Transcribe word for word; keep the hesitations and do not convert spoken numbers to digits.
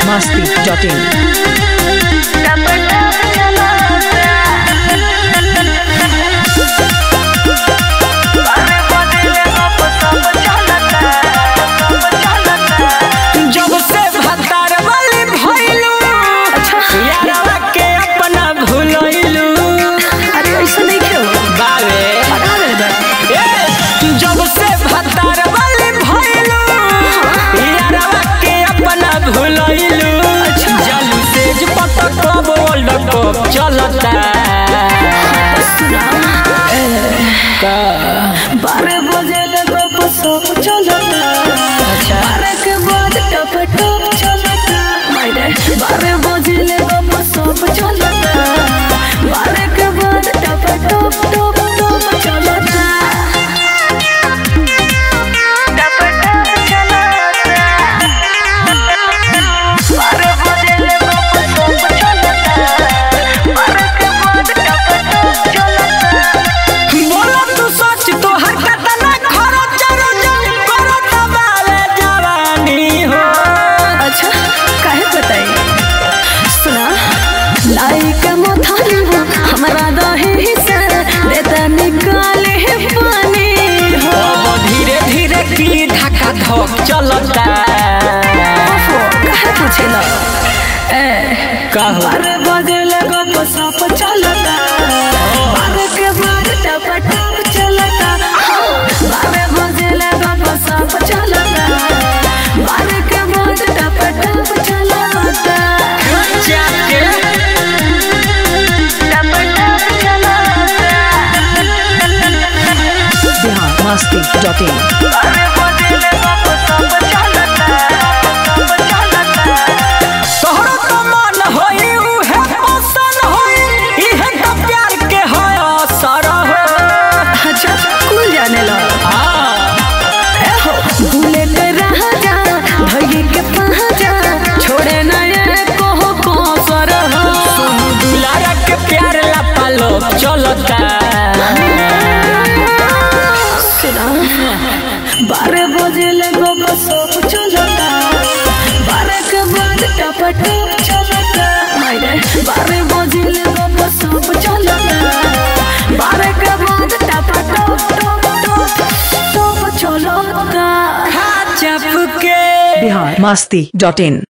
masti dot in. चलता बारह बजे लगो सब चलता। अच्छा बारह के बाद टप टप चलता। बारह बजे लगो सब चलता। बारह के बाद टप टप टप टप चलता। हमारा दही से देता निकाले पानी हो। धीरे धीरे की धक्का धक चलता। कहे पूछेला बारह बजे लगो सब चलता। बारह के बाद टप टप चलता। बारह बजे लगो सब चलता। बारह के बाद टप टप चलता। masti dot in. तोहरो तो मन होई उहे पसंद होई इहे तो प्यार के है असर हो। अच्छा कुल जाने ला हो भूले के रह जा भई के पहुंचा छोड़े ना ये को को सर हो। दुलारा के प्यार ला पालो चलता। बारह बजे लगो सब चलता। बारह के बाद टप टप चलता। बारह बजे लगो सब चलता। बारह के बाद टप टप टप टप टप चलता। चपके Bihar masti dot in.